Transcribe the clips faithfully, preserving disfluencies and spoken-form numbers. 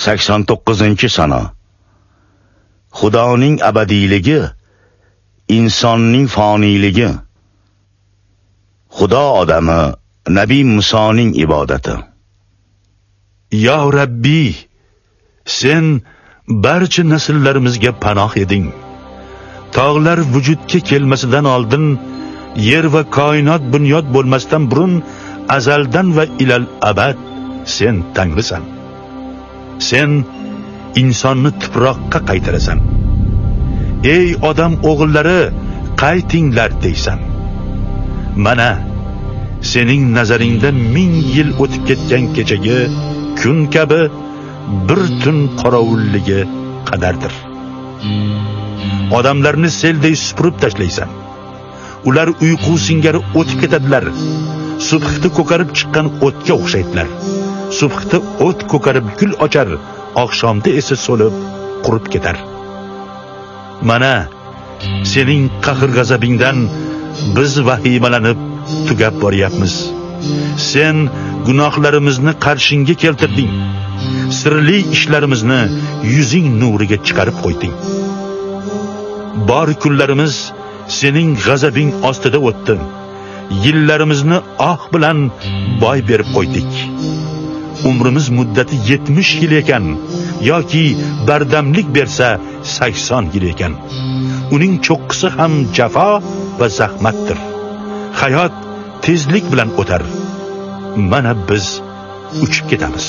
sakson to'qqizinchi sana. Xudoning abadiyligi, insonning foniligi. Xudo odami Nabi Musoning ibodati. Ya Rabbi, sen barcha nasllarimizga panoh eding. Tog'lar vujudga kelmasidan oldin, yer va koinot bunyod bo'lmasdan burun, azaldan va ilal abad sen Tangrisan. Sen insonni tuproqqa qaytarasan. Ey odam o'g'illari, qaytinglar deysan. Mana sening nazaringda ming yil o'tib ketgan kechagi kun kabi bir tun qorovulligi qadardir. Odamlarni selday supurib tashlaysan. Ular uyqu singari o'tib ketadilar. Subhda ko'karib chiqqan o'tga o'xshaydilar. Subhda o't ko'karib gul ochar, oqshomda esa so'lib qurib ketar. Mana sening qahr g'azabingdan biz vahimalanib tugab boryapmiz. Sen gunohlarimizni qarshingga keltirding. Sirli ishlarimizni yuzing nuriga chiqarib qo'yding. Bor kunlarimiz sening g'azabing ostida o'tdi. Yillarimizni oq bilan boy berib qo'ydik. Umrimiz muddati yetmish yil ekan yoki bardamlik bersa sakson yil ekan. Uning cho'qqisi ham jafo va zahmatdir. Hayot tezlik bilan o'tar. Mana biz uchib ketamiz.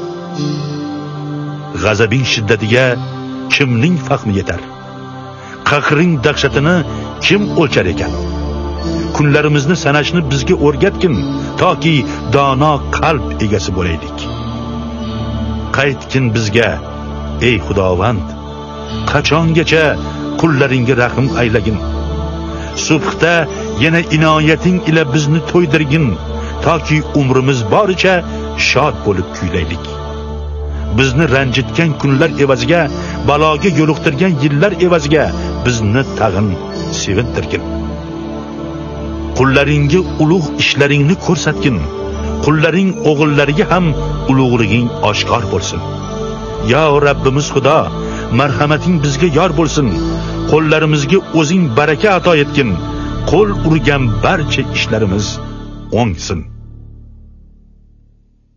G'azabing shiddatiga kimning fahmi yetar? Qahring dahshatini kim o'lchar ekan? Kunlarimizni sanashni bizga o'rgatgin, toki dono qalb egasi bo'laylik. Qaytgin bizga, ey Xudovand, qachongacha qullaringga rahim aylagin. Subhda yana inoyating ila bizni to'ydirgin, toki umrimiz boricha shod bo'lib kuylaylik. Bizni ranjitgan kunlar evaziga, baloga yo'liqtirgan yillar evaziga bizni tag'in sevintirgin. Qullaringga ulug' ishlaringni ko'rsatgin. Qullaring o'g'illariga ham ulug'liging oshkor bo'lsin. Ya Rabbimiz Xudo, marhamating bizga yor bo'lsin. Qo'llarimizga o'zing baraka ato etgin. Qo'l urgan barcha ishlarimiz o'ngsin.